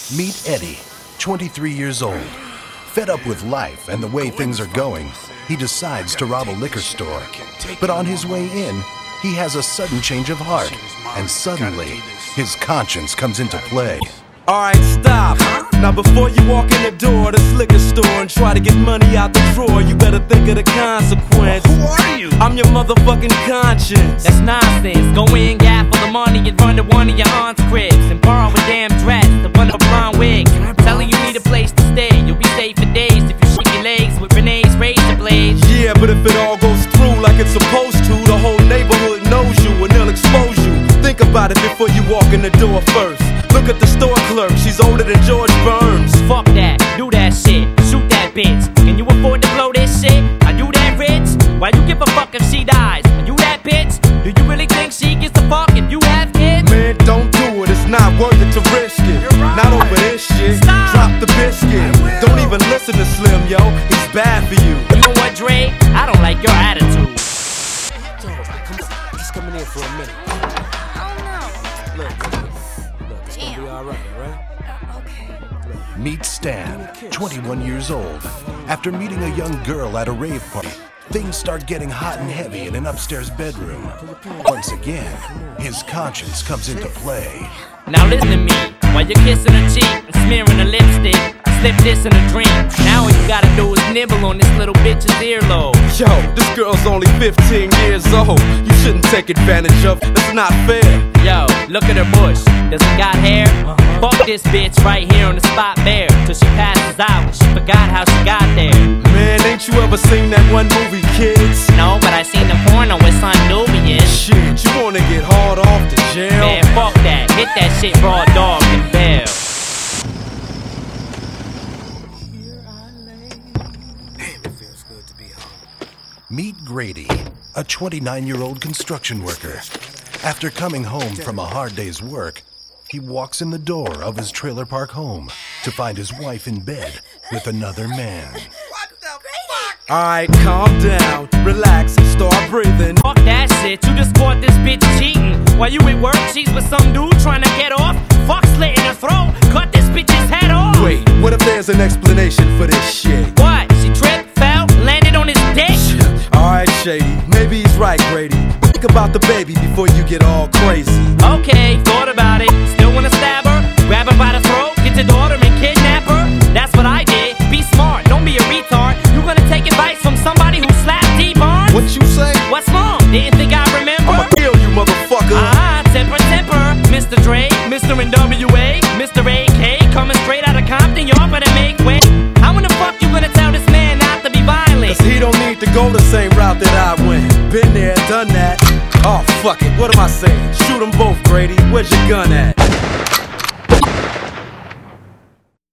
Meet Eddie, 23 years old. Fed up with life and the way things are going, he decides to rob a liquor store. But on his way in, he has a sudden change of heart, and suddenly, his conscience comes into play. Alright, stop. Now before you walk in the door of this liquor store and try to get money out the drawer, you better think of the consequence. Who are you? I'm your motherfucking conscience. That's nonsense. Go in, gap for the money and run to one of your aunt's cribs and borrow a damn dress to run a blonde wig. Tell her you need a place to stay. You'll be safe for days if you shake your legs with Renee's razor blades. Yeah, but if it all goes through like it's supposed to, the whole neighborhood knows you and they'll expose you. Think about it before you walk in the door first. Look at the store clerk, she's older than George Burns. Fuck that, do that shit, shoot that bitch. Can you afford to blow this shit? Are you that rich? Why you give a fuck if she dies? Are you that bitch? Do you really think she gives a fuck if you have kids? Man, don't do it, it's not worth it to risk it. Right. Not over this shit. Stop. Drop the biscuit. Don't even listen to Slim, yo, he's bad for you. You know what, Dre? I don't like your attitude. Just coming in for a minute. Look, it's gonna be alright, alright? Meet Stan, 21 years old. After meeting a young girl at a rave party, things start getting hot and heavy in an upstairs bedroom. Once again, his conscience comes into play. Now listen to me, while you're kissing her cheek and smearing her lipstick, slip this in a dream. Now all you gotta do is nibble on this little bitch's earlobe. Yo, this girl's only 15 years old. You shouldn't take advantage of, that's not fair. Yo, look at her bush, does it got hair? Fuck this bitch right here on the spot bare, till she passes out and she forgot how she got there. Man, ain't you ever seen that one movie, Kids? No, but I seen the porno with Son Nubian. Shit, you wanna get hauled off to jail? Man, fuck that, hit that shit raw dog and bell. Meet Grady, a 29-year-old construction worker. After coming home from a hard day's work, he walks in the door of his trailer park home to find his wife in bed with another man. What the fuck? Alright, calm down, relax, start breathing. Fuck that shit, you just caught this bitch cheating. While you at work, she's with some dude trying to get off. Fuck slit in her throat, cut this bitch's head off. Wait, what if there's an explanation for this shit? What? She tripped, fell, landed on his dick? Alright, Shady, maybe he's right, Grady. Think about the baby before you get all crazy. Okay, thought about it. Still wanna stab her? Grab her by the throat, get your daughter and kidnap her? That's what I did. Be smart, don't be a retard. You gonna take advice from somebody who slapped T-Barnes? What you say? What's wrong? Didn't think I remember? I'ma kill you, motherfucker. Temper, temper. Mr. Dre, Mr. NWA, Mr. AK, coming straight out of Compton. Y'all better make way. How in the fuck you gonna tell this man not to be violent? Cause he don't need to go the same route that I went. Been there, done that. Oh, fuck it, what am I saying? Shoot them both, Grady. Where's your gun at?